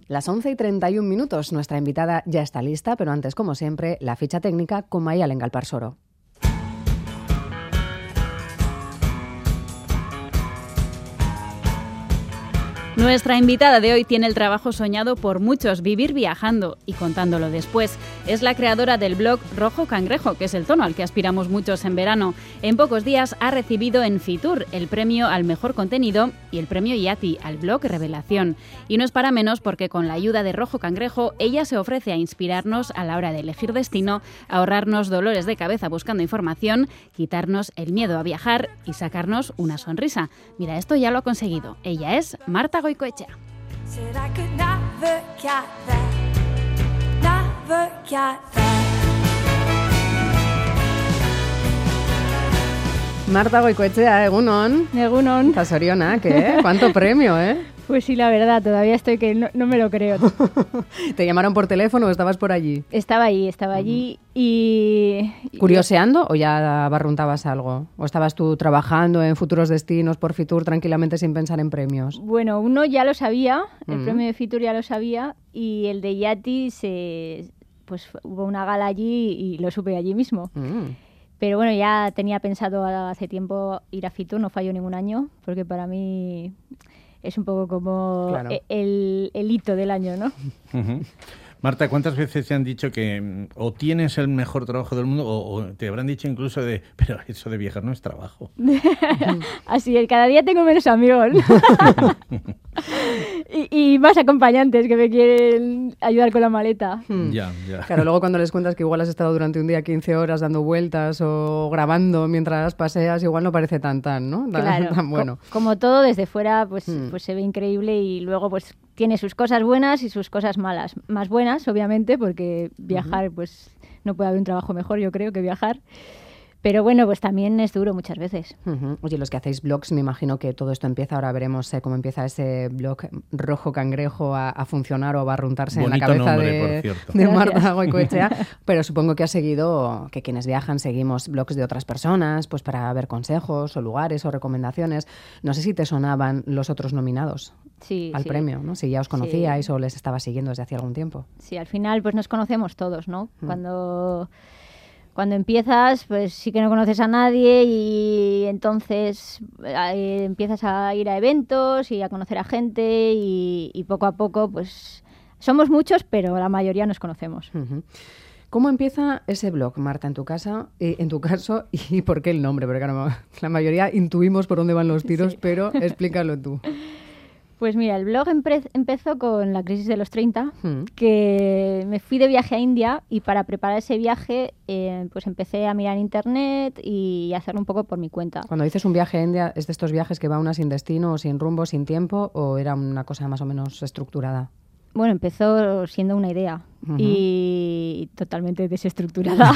Las 11:31, nuestra invitada ya está lista, pero antes, como siempre, la ficha técnica con Maialen Galparsoro. Nuestra invitada de hoy tiene el trabajo soñado por muchos, vivir viajando y contándolo después. Es la creadora del blog Rojo Cangrejo, que es el tono al que aspiramos muchos en verano. En pocos días ha recibido en Fitur el premio al mejor contenido y el premio IATI al blog Revelación. Y no es para menos porque con la ayuda de Rojo Cangrejo ella se ofrece a inspirarnos a la hora de elegir destino, ahorrarnos dolores de cabeza buscando información, quitarnos el miedo a viajar y sacarnos una sonrisa. Mira, esto ya lo ha conseguido. Ella es Marta Goicoechea. Marta Goicoechea, egunon. Egunon. Zorionak, ¿eh? ¿Cuánto premio, eh? Pues sí, la verdad, todavía estoy que no me lo creo. ¿Te llamaron por teléfono o estabas por allí? Estaba allí y... ¿Curioseando o ya barruntabas algo? ¿O estabas tú trabajando en futuros destinos por Fitur tranquilamente sin pensar en premios? Bueno, uno ya lo sabía, el premio de Fitur ya lo sabía, y el de IATI pues hubo una gala allí y lo supe allí mismo. Pero bueno, ya tenía pensado hace tiempo ir a Fitur, no fallo ningún año, porque para mí es un poco como claro, el hito del año, ¿no? Uh-huh. Marta, ¿cuántas veces te han dicho que o tienes el mejor trabajo del mundo o te habrán dicho incluso pero eso de viajar no es trabajo? Así es, cada día tengo menos amigos y más acompañantes que me quieren ayudar con la maleta. Ya. Claro, luego cuando les cuentas que igual has estado durante un día 15 horas dando vueltas o grabando mientras paseas, igual no parece tan, ¿no? Claro, tan bueno. Como todo, desde fuera pues se ve increíble y luego pues tiene sus cosas buenas y sus cosas malas. Más buenas, obviamente, porque viajar, pues no puede haber un trabajo mejor, yo creo, que viajar. Pero bueno, pues también es duro muchas veces. Oye, los que hacéis blogs, me imagino que todo esto empieza, ahora veremos cómo empieza ese blog Rojo Cangrejo a funcionar o a barruntarse en la cabeza de Marta Goicoechea. Pero supongo que has seguido, que quienes viajan seguimos blogs de otras personas, pues para ver consejos o lugares o recomendaciones. No sé si te sonaban los otros nominados al premio, ¿no? Si ya os conocíais o les estabas siguiendo desde hace algún tiempo. Sí, al final pues nos conocemos todos, ¿no? Cuando empiezas, pues sí que no conoces a nadie y entonces empiezas a ir a eventos y a conocer a gente y poco a poco, pues somos muchos, pero la mayoría nos conocemos. ¿Cómo empieza ese blog, Marta, en tu caso, y por qué el nombre? Porque claro, la mayoría intuimos por dónde van los tiros, pero explícalo tú. Pues mira, el blog empezó con la crisis de los 30, que me fui de viaje a India y para preparar ese viaje pues empecé a mirar en internet y hacerlo un poco por mi cuenta. Cuando dices un viaje a India, ¿es de estos viajes que va una sin destino, sin rumbo, sin tiempo, o era una cosa más o menos estructurada? Bueno, empezó siendo una idea y totalmente desestructurada.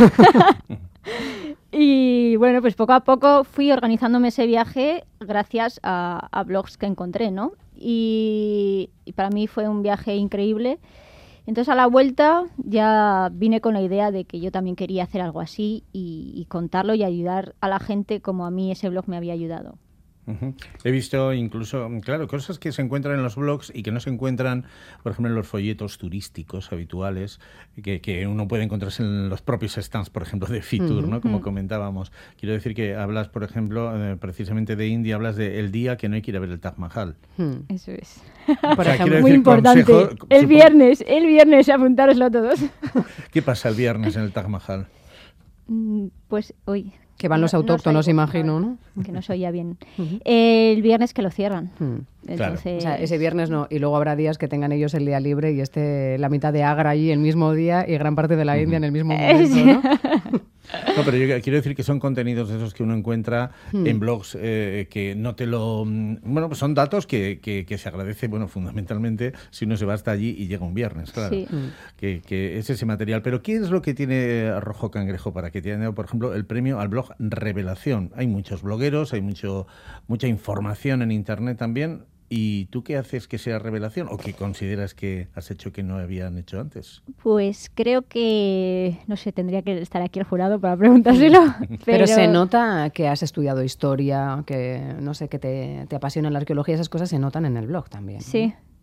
Y bueno, pues poco a poco fui organizándome ese viaje gracias a blogs que encontré, ¿no? Y para mí fue un viaje increíble. Entonces a la vuelta ya vine con la idea de que yo también quería hacer algo así y contarlo y ayudar a la gente como a mí ese blog me había ayudado. He visto incluso, claro, cosas que se encuentran en los blogs y que no se encuentran, por ejemplo, en los folletos turísticos habituales, que uno puede encontrarse en los propios stands, por ejemplo, de Fitur, ¿no? Como comentábamos. Quiero decir que hablas, por ejemplo, precisamente de India, hablas de el día que no hay que ir a ver el Taj Mahal. Eso es. Por ejemplo, muy importante. El viernes, apuntároslo todos. ¿Qué pasa el viernes en el Taj Mahal? Pues hoy... Que van los autóctonos, imagino, ¿no? Que no se oía bien. El viernes que lo cierran. Entonces... Claro. O sea, ese viernes no. Y luego habrá días que tengan ellos el día libre y esté la mitad de Agra allí el mismo día y gran parte de la India en el mismo momento, ¿no? No, pero yo quiero decir que son contenidos de esos que uno encuentra en blogs que no te lo... Bueno, pues son datos que se agradece, bueno, fundamentalmente si uno se va hasta allí y llega un viernes, claro. Sí. Que es ese material. Pero ¿qué es lo que tiene Rojo Cangrejo para que tiene, por ejemplo, el premio al blog Revelación? Hay muchos blogueros, hay mucha información en internet también. ¿Y tú qué haces que sea revelación o qué consideras que has hecho que no habían hecho antes? Pues creo que, no sé, tendría que estar aquí el jurado para preguntárselo. Pero se nota que has estudiado historia, que no sé, que te apasiona la arqueología, esas cosas se notan en el blog también. Sí.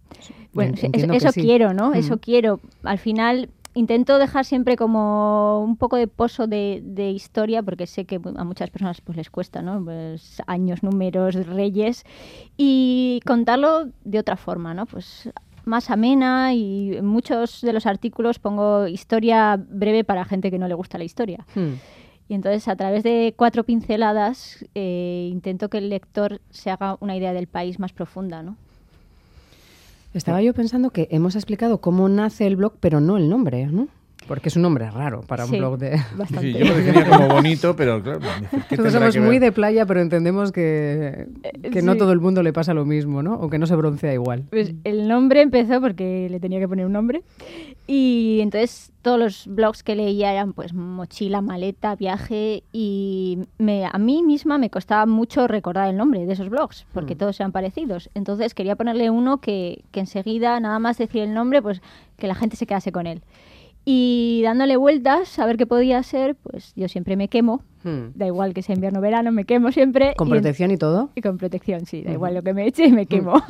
Bueno, eso sí. Quiero, ¿no? Eso quiero. Al final intento dejar siempre como un poco de pozo de historia, porque sé que a muchas personas pues les cuesta, ¿no? Pues años, números, reyes, y contarlo de otra forma, ¿no? Pues más amena, y en muchos de los artículos pongo historia breve para gente que no le gusta la historia. Y entonces, a través de 4 pinceladas, intento que el lector se haga una idea del país más profunda, ¿no? Estaba yo pensando que hemos explicado cómo nace el blog, pero no el nombre, ¿no? Porque es un nombre raro para un blog de... Sí, yo lo definía como bonito, pero claro... Nosotros somos muy de playa, pero entendemos que no todo el mundo le pasa lo mismo, ¿no? O que no se broncea igual. Pues el nombre empezó porque le tenía que poner un nombre. Y entonces todos los blogs que leía eran pues mochila, maleta, viaje, y a mí misma me costaba mucho recordar el nombre de esos blogs, porque todos eran parecidos. Entonces quería ponerle uno que enseguida, nada más decir el nombre, pues que la gente se quedase con él. Y dándole vueltas a ver qué podía ser, pues yo siempre me quemo. Da igual que sea invierno o verano, me quemo siempre. ¿Con protección y todo? Y con protección, sí. Da igual lo que me eche, me quemo.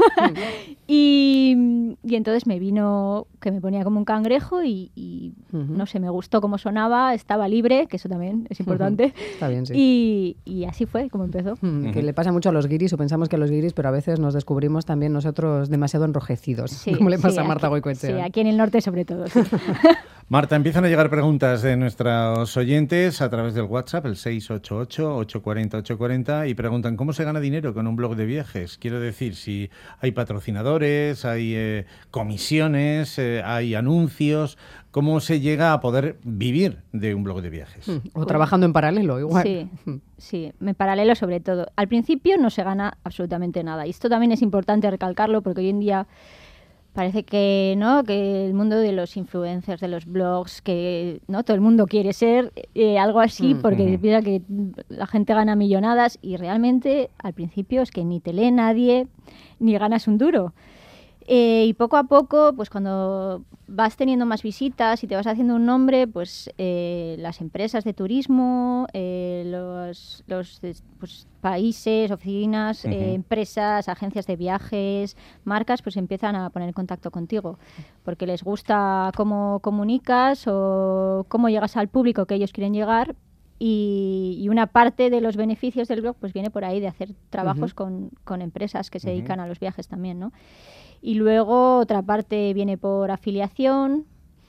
Y entonces me vino que me ponía como un cangrejo y no sé, me gustó cómo sonaba, estaba libre, que eso también es importante. Está bien, sí. Y así fue como empezó. Que le pasa mucho a los guiris, o pensamos que a los guiris, pero a veces nos descubrimos también nosotros demasiado enrojecidos, sí, como le pasa a aquí, Marta Goicoechea. Sí, aquí en el norte sobre todo, sí. Marta, empiezan a llegar preguntas de nuestros oyentes a través del WhatsApp, el 688-840-840, y preguntan cómo se gana dinero con un blog de viajes. Quiero decir, si hay patrocinadores, hay comisiones, hay anuncios, ¿cómo se llega a poder vivir de un blog de viajes? O trabajando en paralelo, igual. Sí, en paralelo sobre todo. Al principio no se gana absolutamente nada. Y esto también es importante recalcarlo, porque hoy en día parece que no, que el mundo de los influencers, de los blogs, que no todo el mundo quiere ser algo así, porque piensa que la gente gana millonadas, y realmente al principio es que ni te lee nadie ni ganas un duro. Y poco a poco, pues cuando vas teniendo más visitas y te vas haciendo un nombre, pues las empresas de turismo, los pues, países, oficinas, empresas, agencias de viajes, marcas, pues empiezan a poner en contacto contigo, porque les gusta cómo comunicas o cómo llegas al público que ellos quieren llegar. Y una parte de los beneficios del blog pues viene por ahí, de hacer trabajos con empresas que se dedican a los viajes también, ¿no? Y luego otra parte viene por afiliación,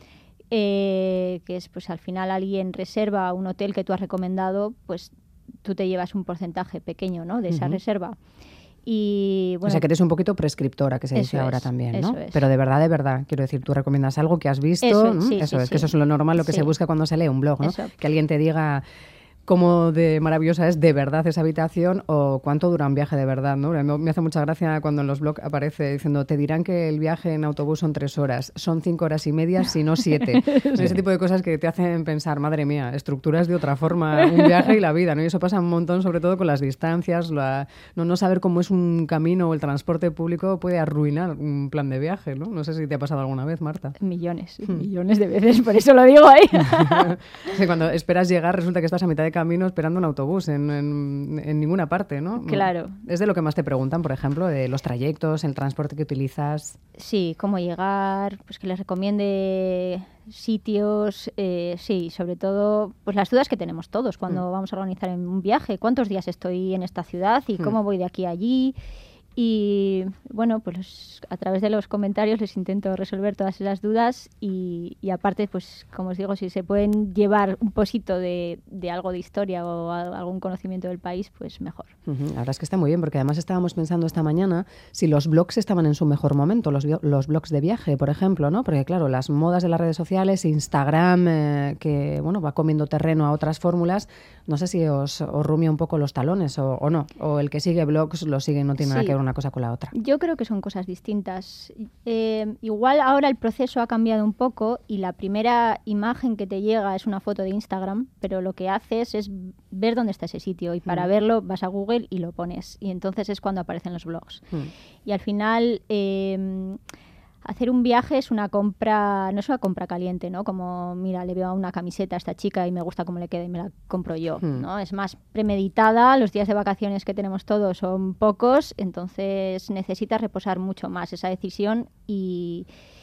que es pues al final alguien reserva un hotel que tú has recomendado, pues tú te llevas un porcentaje pequeño, ¿no?, de esa reserva. Y, bueno, o sea, que eres un poquito prescriptora, que se dice ahora también, ¿no? Pero de verdad, quiero decir, tú recomiendas algo que has visto, que eso es lo normal, lo que se busca cuando se lee un blog, ¿no? Que alguien te diga cómo de maravillosa es de verdad esa habitación, o cuánto dura un viaje de verdad, ¿no? Me hace mucha gracia cuando en los blogs aparece diciendo, te dirán que el viaje en autobús son 3 horas, son 5 horas y media, si no 7. Ese tipo de cosas que te hacen pensar, madre mía, estructuras de otra forma un viaje y la vida, ¿no? Y eso pasa un montón, sobre todo con las distancias, no saber cómo es un camino o el transporte público puede arruinar un plan de viaje, ¿no? No sé si te ha pasado alguna vez, Marta. Millones de veces, por eso lo digo ahí. Sí, cuando esperas llegar resulta que estás a mitad de camino esperando un autobús en ninguna parte, ¿no? Claro. Es de lo que más te preguntan, por ejemplo, de los trayectos, el transporte que utilizas. Sí, cómo llegar, pues que les recomiende sitios, sí, sobre todo pues las dudas que tenemos todos cuando vamos a organizar un viaje. ¿Cuántos días estoy en esta ciudad y cómo voy de aquí a allí? Y bueno, pues a través de los comentarios les intento resolver todas esas dudas y aparte, pues como os digo, si se pueden llevar un poquito de algo de historia o algún conocimiento del país, pues mejor. La verdad es que está muy bien, porque además estábamos pensando esta mañana si los blogs estaban en su mejor momento, los blogs de viaje, por ejemplo, ¿no? Porque claro, las modas de las redes sociales, Instagram, que bueno, va comiendo terreno a otras fórmulas, no sé si os rumia un poco los talones o no, o el que sigue blogs lo sigue, no tiene nada que ver una cosa con la otra. Yo creo que son cosas distintas. Igual ahora el proceso ha cambiado un poco y la primera imagen que te llega es una foto de Instagram, pero lo que haces es ver dónde está ese sitio y para verlo vas a Google y lo pones y entonces es cuando aparecen los blogs. Y al final hacer un viaje es una compra, no es una compra caliente, ¿no? Como, mira, le veo una camiseta a esta chica y me gusta cómo le queda y me la compro yo, ¿no? Es más premeditada, los días de vacaciones que tenemos todos son pocos, entonces necesitas reposar mucho más esa decisión y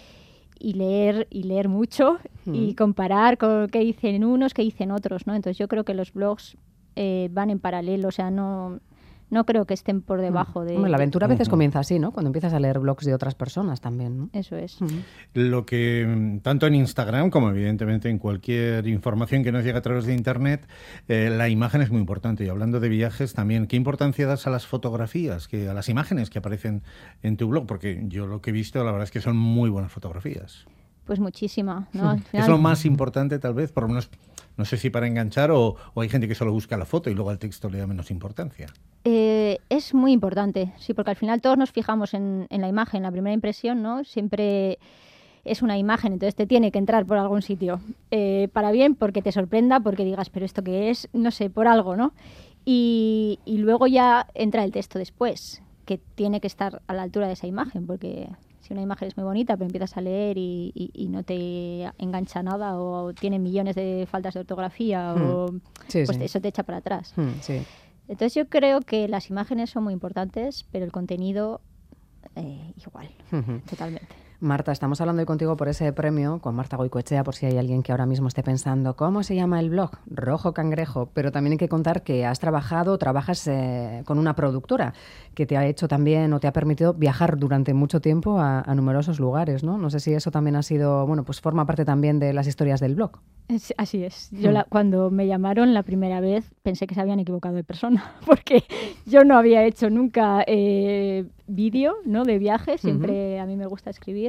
leer mucho y comparar con qué dicen unos, qué dicen otros, ¿no? Entonces yo creo que los blogs van en paralelo, o sea, no creo que estén por debajo de... Bueno, la aventura a veces comienza así, ¿no? Cuando empiezas a leer blogs de otras personas también, ¿no? Eso es. Lo que, tanto en Instagram como evidentemente en cualquier información que nos llega a través de Internet, la imagen es muy importante. Y hablando de viajes también, ¿qué importancia das a las fotografías, a las imágenes que aparecen en tu blog? Porque yo lo que he visto, la verdad es que son muy buenas fotografías. Pues muchísima, ¿no? Al final... Es lo más importante, tal vez, por lo menos, no sé si para enganchar o hay gente que solo busca la foto y luego al texto le da menos importancia. Es muy importante, sí, porque al final todos nos fijamos en la imagen, la primera impresión, ¿no? Siempre es una imagen, entonces te tiene que entrar por algún sitio. Para bien, porque te sorprenda, porque digas, pero ¿esto qué es? No sé, por algo, ¿no? Y luego ya entra el texto después, que tiene que estar a la altura de esa imagen, porque... Si una imagen es muy bonita, pero empiezas a leer y no te engancha nada o tiene millones de faltas de ortografía, eso te echa para atrás. Sí. Entonces yo creo que las imágenes son muy importantes, pero el contenido igual, totalmente. Marta, estamos hablando hoy contigo por ese premio, con Marta Goicoechea, por si hay alguien que ahora mismo esté pensando, ¿cómo se llama el blog? Rojo Cangrejo. Pero también hay que contar que trabajas con una productora que te ha hecho también o te ha permitido viajar durante mucho tiempo a numerosos lugares, ¿no? No sé si eso también ha sido, bueno, pues forma parte también de las historias del blog. Así es. Yo cuando me llamaron la primera vez pensé que se habían equivocado de persona, porque yo no había hecho nunca vídeo, ¿no? De viajes, siempre a mí me gusta escribir.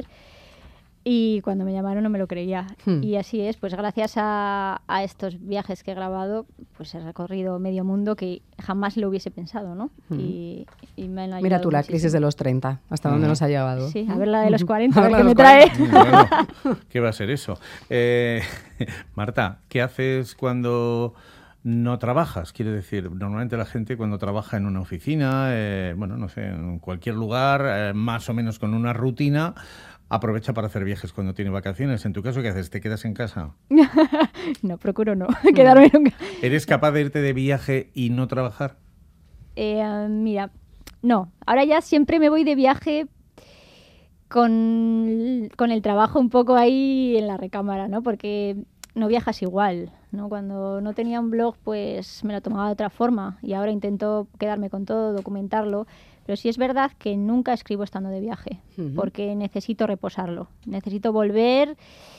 Y cuando me llamaron no me lo creía. Y así es, pues gracias a estos viajes que he grabado, pues he recorrido medio mundo que jamás lo hubiese pensado, ¿no? Y me han ayudado. Mira tú, la muchísimo. crisis de los 30, ¿hasta dónde nos ha llevado? Sí, a ver la de los 40, a ver qué me trae. Bueno, ¿qué va a ser eso? Marta, ¿qué haces cuando no trabajas? Quiero decir, normalmente la gente cuando trabaja en una oficina, bueno, no sé, en cualquier lugar, más o menos con una rutina, aprovecha para hacer viajes cuando tiene vacaciones. En tu caso, ¿qué haces? ¿Te quedas en casa? No, procuro no quedarme nunca. ¿Eres capaz de irte de viaje y no trabajar? Mira, no. Ahora ya siempre me voy de viaje con el trabajo un poco ahí en la recámara, ¿no? Porque no viajas igual, ¿no? Cuando no tenía un blog, pues me lo tomaba de otra forma y ahora intento quedarme con todo, documentarlo. Pero sí es verdad que nunca escribo estando de viaje, porque necesito reposarlo. Necesito volver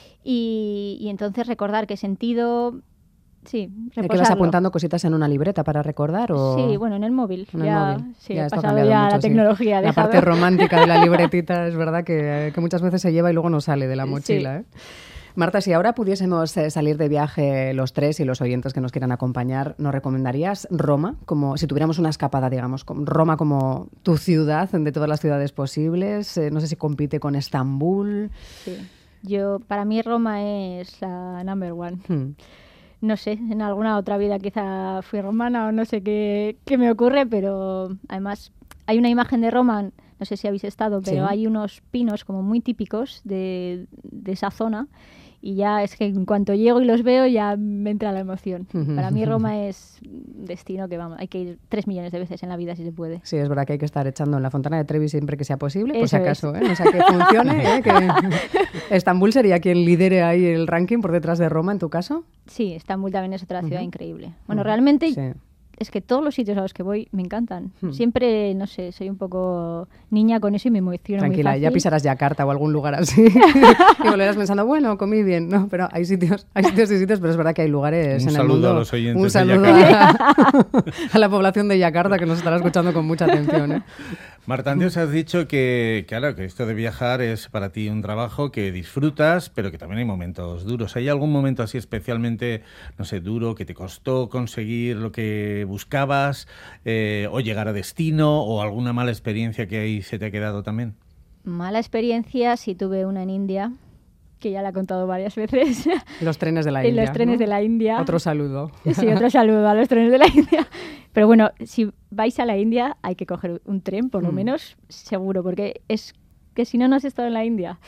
y entonces recordar qué sentido... Sí, reposarlo. ¿De qué vas apuntando cositas en una libreta para recordar? ¿O? Sí, bueno, en el móvil. En el móvil. Sí, ya he esto ha pasado cambiado ya mucho, la tecnología. La parte romántica de la libretita es verdad que muchas veces se lleva y luego no sale de la mochila, Sí. Marta, si ahora pudiésemos salir de viaje los tres y los oyentes que nos quieran acompañar, ¿nos recomendarías Roma? Como si tuviéramos una escapada, digamos, Roma como tu ciudad de todas las ciudades posibles. No sé si compite con Estambul. Sí. Para mí Roma es la number one. No sé, en alguna otra vida quizá fui romana o no sé qué me ocurre, pero además hay una imagen de Roma, no sé si habéis estado, pero hay unos pinos como muy típicos de esa zona. Y ya es que en cuanto llego y los veo ya me entra la emoción. Para mí Roma es un destino que vamos, hay que ir 3 millones de veces en la vida si se puede. Sí, es verdad que hay que estar echando en la Fontana de Trevi siempre que sea posible, por Eso si acaso, no sé que funcione. Que Estambul sería quien lidere ahí el ranking por detrás de Roma, en tu caso. Sí, Estambul también es otra ciudad increíble. Bueno, realmente... Sí. Es que todos los sitios a los que voy me encantan. Siempre, no sé, soy un poco niña con eso y me emociono muy Tranquila, fácil. ya pisarás Yakarta o algún lugar así y volverás pensando, bueno, comí bien, ¿no? Pero hay sitios y sitios, pero es verdad que hay lugares en el mundo. Un saludo a los oyentes un saludo de Yakarta. a la población de Yakarta que nos estará escuchando con mucha atención, ¿eh? Marta, antes has dicho que, claro, que esto de viajar es para ti un trabajo que disfrutas, pero que también hay momentos duros. ¿Hay algún momento así especialmente, no sé, duro, que te costó conseguir lo que buscabas o llegar a destino, o alguna mala experiencia que ahí se te ha quedado también? Mala experiencia, sí tuve una en India, que ya la he contado varias veces. Los trenes de la India. Los trenes, ¿no?, de la India. Otro saludo. Sí, otro saludo a los trenes de la India. Pero bueno, si vais a la India hay que coger un tren, por lo menos, seguro, porque es que si no, no has estado en la India.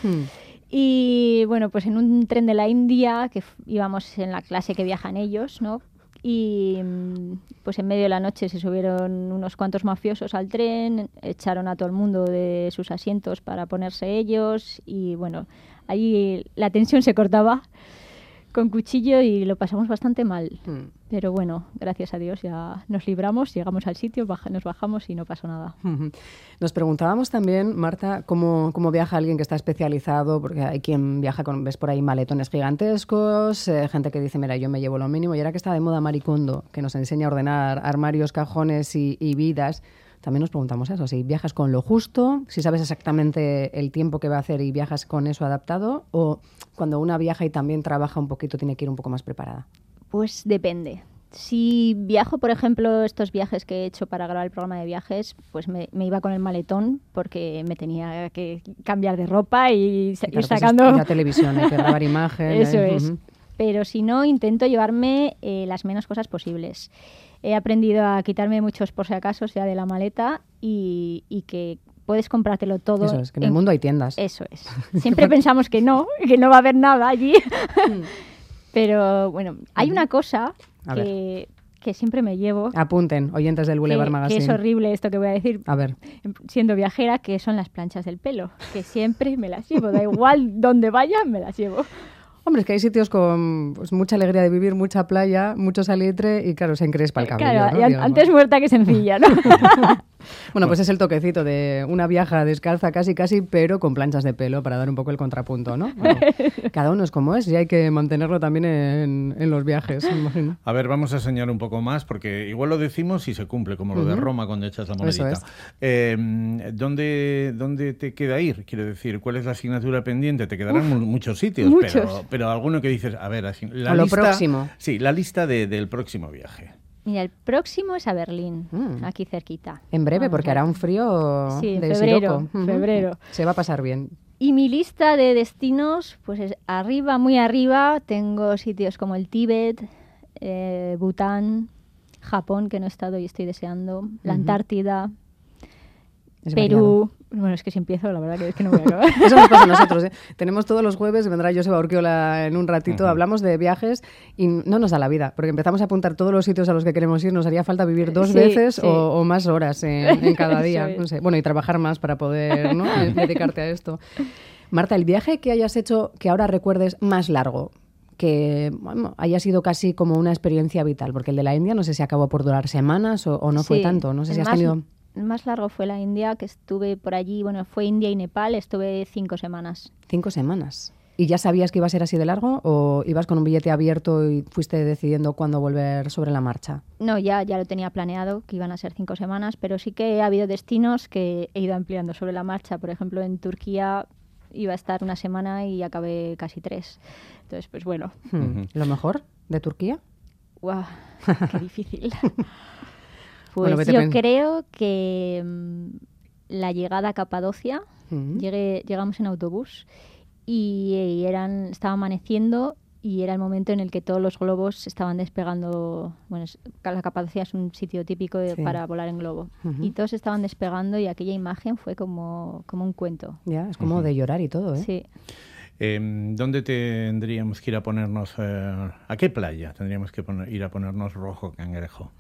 Y bueno, pues en un tren de la India, que íbamos en la clase que viajan ellos, ¿no? Y pues en medio de la noche se subieron unos cuantos mafiosos al tren, echaron a todo el mundo de sus asientos para ponerse ellos y bueno, ahí la tensión se cortaba con cuchillo y lo pasamos bastante mal. Pero bueno, gracias a Dios ya nos libramos, llegamos al sitio, nos bajamos y no pasó nada. Nos preguntábamos también, Marta, cómo viaja alguien que está especializado, porque hay quien viaja con, ves por ahí maletones gigantescos, gente que dice, mira, yo me llevo lo mínimo, y ahora que está de moda Marie Kondo, que nos enseña a ordenar armarios, cajones y vidas, también nos preguntamos eso, si viajas con lo justo, si sabes exactamente el tiempo que va a hacer y viajas con eso adaptado, o cuando una viaja y también trabaja un poquito tiene que ir un poco más preparada. Pues depende. Si viajo, por ejemplo, estos viajes que he hecho para grabar el programa de viajes, pues me iba con el maletón porque me tenía que cambiar de ropa y claro, ir sacando... Pues la televisión, hay que grabar imágenes. Eso es. Pero si no, intento llevarme las menos cosas posibles. He aprendido a quitarme muchos por si acaso, sea de la maleta, y que puedes comprártelo todo. Eso es, que en el mundo hay tiendas. Eso es. Siempre pensamos que no va a haber nada allí. Pero bueno, hay una cosa que siempre me llevo. Apunten, oyentes del Boulevard Magazine. Que es horrible esto que voy a decir. A ver. Siendo viajera, que son las planchas del pelo. Que siempre me las llevo. Da igual donde vaya, me las llevo. Hombre, es que hay sitios con pues, mucha alegría de vivir, mucha playa, mucho salitre y claro, se encrespa el cabello. Claro, ¿no? y antes muerta que sencilla, ¿no? Bueno, pues es el toquecito de una viaja descalza casi, pero con planchas de pelo para dar un poco el contrapunto, ¿no? Bueno, cada uno es como es y hay que mantenerlo también en los viajes, me imagino. A ver, vamos a enseñar un poco más porque igual lo decimos y se cumple, como lo de Roma cuando echas la monedita. Eso es. ¿Dónde te queda ir? Quiero decir, ¿cuál es la asignatura pendiente? Te quedarán muchos sitios, muchos. Pero alguno que dices, a ver, la lo lista, próximo. Sí, la lista del próximo viaje. Mira, el próximo es a Berlín, aquí cerquita. En breve, porque hará un frío de febrero, siroco. febrero. Se va a pasar bien. Y mi lista de destinos, pues es arriba, muy arriba, tengo sitios como el Tíbet, Bután, Japón, que no he estado y estoy deseando, la Antártida, Perú. Bueno, es que si empiezo, la verdad que es que no voy a acabar. Eso nos pasa a nosotros, ¿eh? Tenemos todos los jueves, vendrá Joseba Urquiola en un ratito, hablamos de viajes y no nos da la vida, porque empezamos a apuntar todos los sitios a los que queremos ir, nos haría falta vivir dos veces o más horas en cada día. No sé. Bueno, y trabajar más para poder, ¿no? dedicarte a esto. Marta, el viaje que hayas hecho que ahora recuerdes más largo, que bueno, haya sido casi como una experiencia vital, porque el de la India no sé si acabó por durar semanas o no fue tanto, no sé si has tenido... El más largo fue la India, que estuve por allí, bueno, fue India y Nepal, estuve 5 semanas. 5 semanas. ¿Y ya sabías que iba a ser así de largo o ibas con un billete abierto y fuiste decidiendo cuándo volver sobre la marcha? No, ya lo tenía planeado, que iban a ser 5 semanas, pero sí que ha habido destinos que he ido ampliando sobre la marcha. Por ejemplo, en Turquía iba a estar 1 semana y acabé casi 3. Entonces, pues bueno. ¿Lo mejor de Turquía? ¡Guau! ¡Qué difícil! Pues bueno, yo creo que la llegada a Capadocia, llegamos en autobús y estaba amaneciendo y era el momento en el que todos los globos estaban despegando. Bueno, la Capadocia es un sitio típico para volar en globo. Y todos estaban despegando y aquella imagen fue como un cuento. Ya, es como de llorar y todo, ¿eh? Sí. ¿Dónde tendríamos que ir a ponernos? ¿A qué playa tendríamos que ir a ponernos Rojo Cangrejo?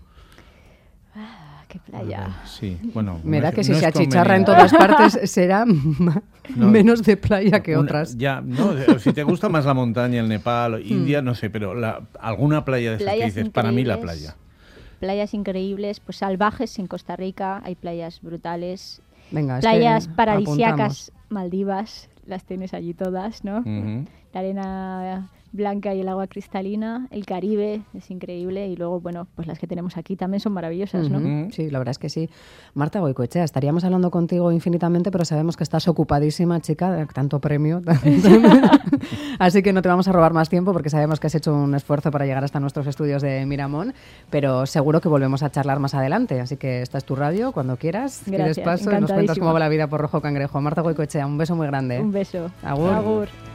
¡Qué playa! Sí, bueno... Me da que si se achicharra en todas partes será menos de playa que otras. Ya, no, si te gusta más la montaña, el Nepal, India, no sé, pero alguna playa de esas que dices, para mí la playa. Playas increíbles, pues salvajes en Costa Rica, hay playas brutales. Venga, playas paradisíacas, Maldivas, las tienes allí todas, ¿no? La arena blanca y el agua cristalina, el Caribe es increíble y luego, bueno, pues las que tenemos aquí también son maravillosas, ¿no? Sí, la verdad es que sí. Marta Goicoechea, estaríamos hablando contigo infinitamente, pero sabemos que estás ocupadísima, chica, tanto premio. Así que no te vamos a robar más tiempo porque sabemos que has hecho un esfuerzo para llegar hasta nuestros estudios de Miramón, pero seguro que volvemos a charlar más adelante. Así que esta es tu radio, cuando quieras, gracias, tienes paso y nos cuentas cómo va la vida por Rojo Cangrejo. Marta Goicoechea, un beso muy grande. Un beso. Agur. Agur.